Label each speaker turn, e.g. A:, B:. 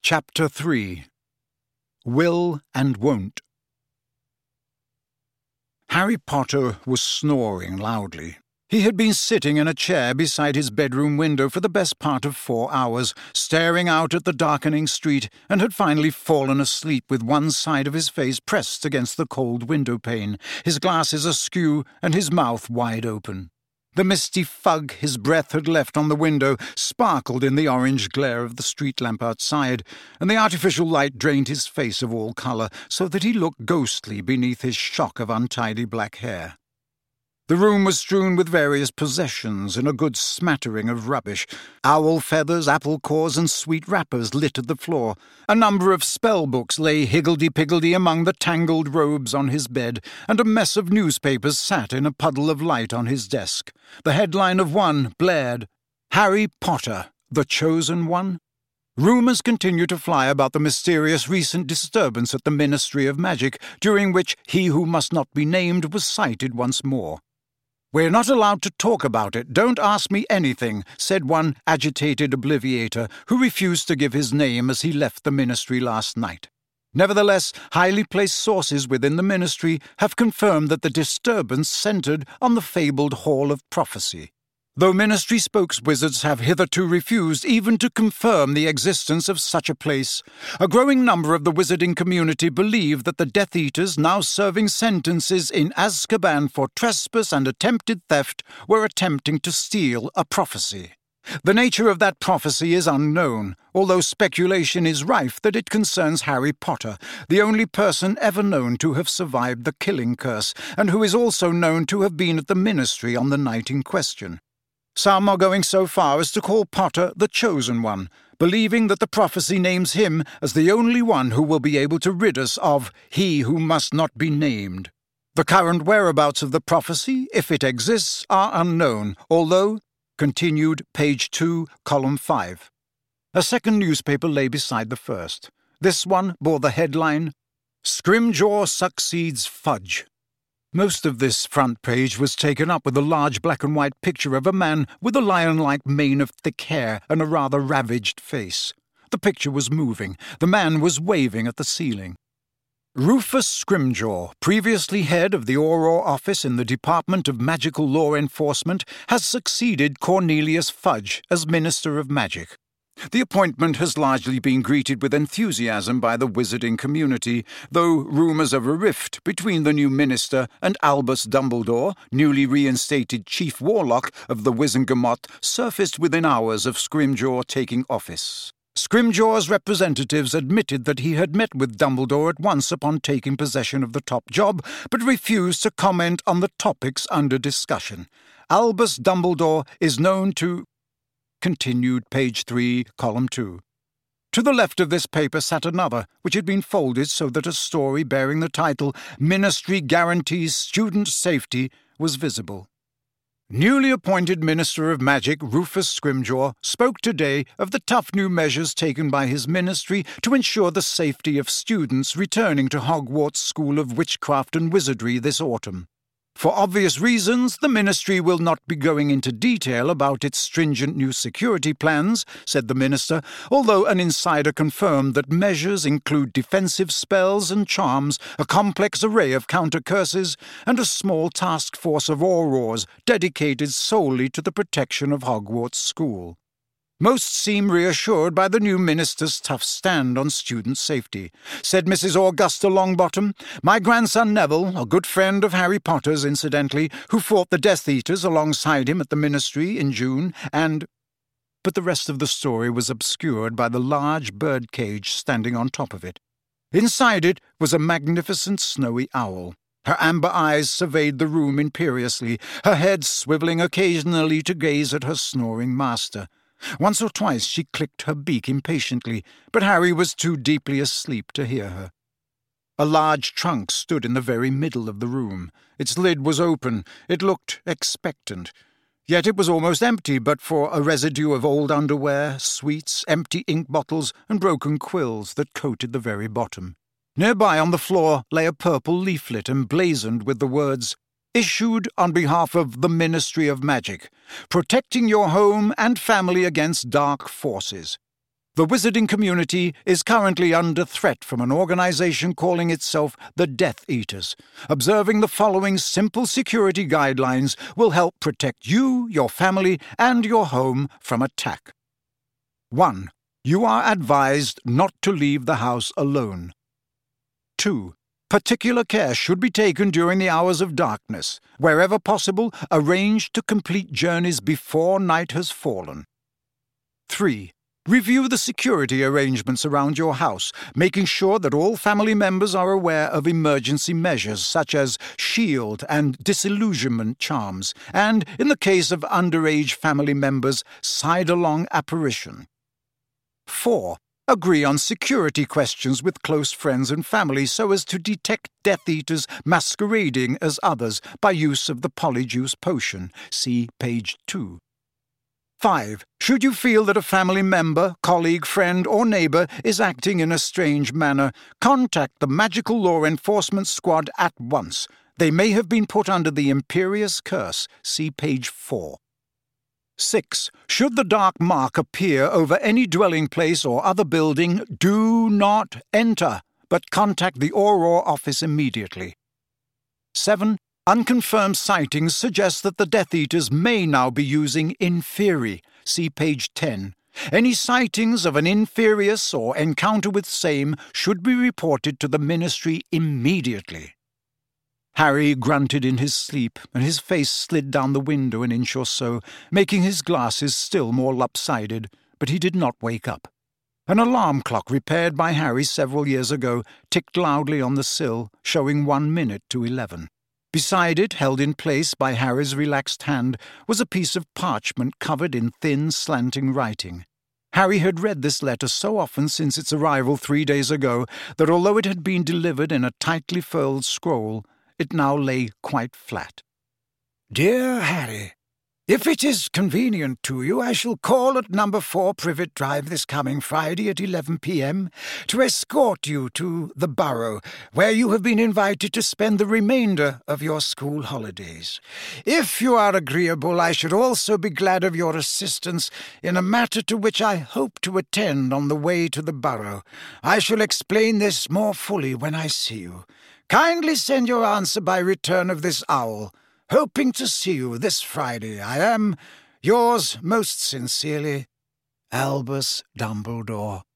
A: Chapter 3 Will and Won't. Harry Potter was snoring loudly. He had been sitting in a chair beside his bedroom window for the best part of 4 hours, staring out at the darkening street, and had finally fallen asleep with one side of his face pressed against the cold window pane, his glasses askew and his mouth wide open. The misty fug his breath had left on the window sparkled in the orange glare of the street lamp outside, and the artificial light drained his face of all colour, so that he looked ghostly beneath his shock of untidy black hair. The room was strewn with various possessions and a good smattering of rubbish. Owl feathers, apple cores, and sweet wrappers littered the floor. A number of spell books lay higgledy-piggledy among the tangled robes on his bed, and a mess of newspapers sat in a puddle of light on his desk. The headline of one blared, "Harry Potter, the Chosen One?" Rumours continued to fly about the mysterious recent disturbance at the Ministry of Magic, during which he who must not be named was sighted once more. "We're not allowed to talk about it. Don't ask me anything," said one agitated obliviator who refused to give his name as he left the ministry last night. Nevertheless, highly placed sources within the ministry have confirmed that the disturbance centred on the fabled Hall of Prophecy. Though ministry spokeswizards have hitherto refused even to confirm the existence of such a place, a growing number of the wizarding community believe that the Death Eaters now serving sentences in Azkaban for trespass and attempted theft were attempting to steal a prophecy. The nature of that prophecy is unknown, although speculation is rife that it concerns Harry Potter, the only person ever known to have survived the killing curse, and who is also known to have been at the ministry on the night in question. Some are going so far as to call Potter the Chosen One, believing that the prophecy names him as the only one who will be able to rid us of he who must not be named. The current whereabouts of the prophecy, if it exists, are unknown, although, continued page 2, column 5. A second newspaper lay beside the first. This one bore the headline, "Scrimgeour Succeeds Fudge." Most of this front page was taken up with a large black-and-white picture of a man with a lion-like mane of thick hair and a rather ravaged face. The picture was moving. The man was waving at the ceiling. Rufus Scrimgeour, previously head of the Auror office in the Department of Magical Law Enforcement, has succeeded Cornelius Fudge as Minister of Magic. The appointment has largely been greeted with enthusiasm by the wizarding community, though rumours of a rift between the new minister and Albus Dumbledore, newly reinstated Chief Warlock of the Wizengamot, surfaced within hours of Scrimgeour taking office. Scrimgeour's representatives admitted that he had met with Dumbledore at once upon taking possession of the top job, but refused to comment on the topics under discussion. Albus Dumbledore is known to... Continued page 3, column 2. To the left of this paper sat another, which had been folded so that a story bearing the title "Ministry Guarantees Student Safety" was visible. Newly appointed Minister of Magic Rufus Scrimgeour spoke today of the tough new measures taken by his ministry to ensure the safety of students returning to Hogwarts School of Witchcraft and Wizardry this autumn. For obvious reasons, the ministry will not be going into detail about its stringent new security plans, said the minister, although an insider confirmed that measures include defensive spells and charms, a complex array of counter-curses, and a small task force of Aurors dedicated solely to the protection of Hogwarts School. Most seem reassured by the new minister's tough stand on student safety. Said Mrs. Augusta Longbottom, "My grandson Neville, a good friend of Harry Potter's incidentally, who fought the Death Eaters alongside him at the ministry in June, and—" But the rest of the story was obscured by the large birdcage standing on top of it. Inside it was a magnificent snowy owl. Her amber eyes surveyed the room imperiously, her head swivelling occasionally to gaze at her snoring master. Once or twice she clicked her beak impatiently, but Harry was too deeply asleep to hear her. A large trunk stood in the very middle of the room. Its lid was open. It looked expectant. Yet it was almost empty but for a residue of old underwear, sweets, empty ink bottles, and broken quills that coated the very bottom. Nearby on the floor lay a purple leaflet emblazoned with the words, "Issued on behalf of the Ministry of Magic, protecting your home and family against dark forces." The wizarding community is currently under threat from an organization calling itself the Death Eaters. Observing the following simple security guidelines will help protect you, your family, and your home from attack. 1. You are advised not to leave the house alone. 2. Particular care should be taken during the hours of darkness. Wherever possible, arrange to complete journeys before night has fallen. 3. Review the security arrangements around your house, making sure that all family members are aware of emergency measures such as shield and disillusionment charms, and, in the case of underage family members, side-along apparition. 4. Agree on security questions with close friends and family so as to detect Death Eaters masquerading as others by use of the Polyjuice potion. See page 2. 5. Should you feel that a family member, colleague, friend, or neighbor is acting in a strange manner, contact the Magical Law Enforcement Squad at once. They may have been put under the Imperious Curse. See page 4. 6. Should the dark mark appear over any dwelling place or other building, do not enter, but contact the Auror office immediately. 7. Unconfirmed sightings suggest that the Death Eaters may now be using Inferi. See page 10. Any sightings of an Inferius or encounter with same should be reported to the Ministry immediately. Harry grunted in his sleep, and his face slid down the window an inch or so, making his glasses still more lopsided, but he did not wake up. An alarm clock repaired by Harry several years ago ticked loudly on the sill, showing 1 minute to 11. Beside it, held in place by Harry's relaxed hand, was a piece of parchment covered in thin, slanting writing. Harry had read this letter so often since its arrival 3 days ago that although it had been delivered in a tightly furled scroll, it now lay quite flat. Dear Harry, if it is convenient to you, I shall call at number 4 Privet Drive this coming Friday at 11 p.m. to escort you to the Burrow, where you have been invited to spend the remainder of your school holidays. If you are agreeable, I should also be glad of your assistance in a matter to which I hope to attend on the way to the Burrow. I shall explain this more fully when I see you. Kindly send your answer by return of this owl. Hoping to see you this Friday, I am, yours most sincerely, Albus Dumbledore.